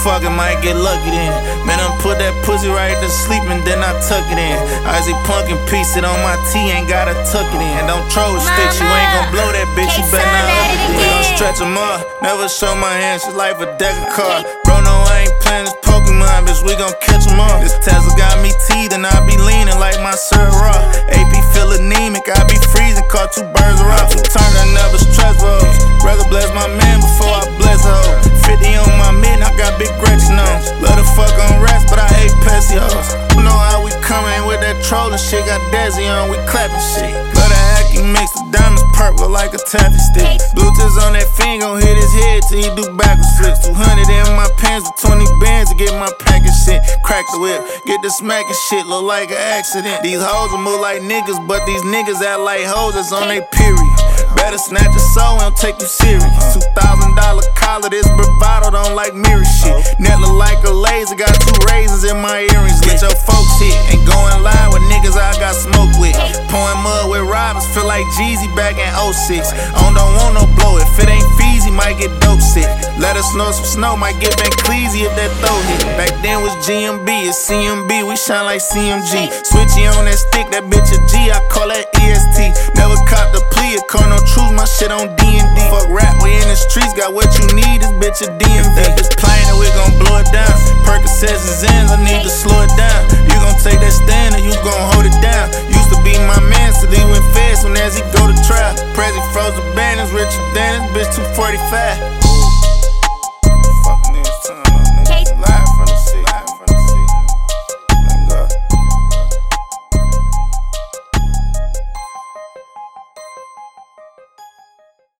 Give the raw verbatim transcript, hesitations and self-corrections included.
fucking might get lucky then. Man, I put that pussy right to sleep and then I tuck it in. I see Punkin piece it on my T, ain't gotta tuck it in. Don't throw sticks, you ain't gon' blow that bitch, you better not up it. We gon' stretch them up, never show my hands, just like a deck of cards. Bro, no, I ain't playing this Pokemon, bitch, we gon' catch them up. This Tesla got me teeth and I be leaning like my Sir Raw. A P feel anemic, I be freezing, caught two birds of rock. Two turns, I never stress rolls. Rather bless my man before I bless her. fifty on my mid, I got big Gretchen on. Love the fuck on rest, but I hate Pepsi hoes. You know how we coming with that trolling shit, got Desi on, we clapping shit. Love the hacky mix, the diamonds purple like a taffy stick. Bluetooth on that finger, gon' hit his head till he do backward flips. two hundred in my pants with twenty bands to get my package shit. Crack the whip, get the smacking shit, look like an accident. These hoes will move like niggas, but these niggas act like hoes that's on they period. Better snatch a soul, and don't take you serious. Two thousand dollar collar, this bravado don't like mirror shit. Net look like a laser, got two raisins in my earrings. Let your folks hit, ain't going live with niggas I got smoke with. Pouring mud with robbers, feel like Jeezy back in oh six. On don't want no blow, if it ain't Feezy, might get dope sick. Let us know some snow, might get Van Cleezy if that throw hit. Back then was G M B, it's C M B, we shine like C M G. Switchy on that stick, that bitch a G, I call that E S T. Never caught the plea, it call no truth, my shit on D and D. Fuck rap, we in the streets, got what you need, this bitch a D M V. That bitch playing and we gon' blow it down. Percocets and Zans, I need to slow it down. You gon' take that stand and you gon' hold it down. Used to be my man, so he went fast when as he go to trial. Prezi froze the banners, Richard Dennis, bitch two forty-five.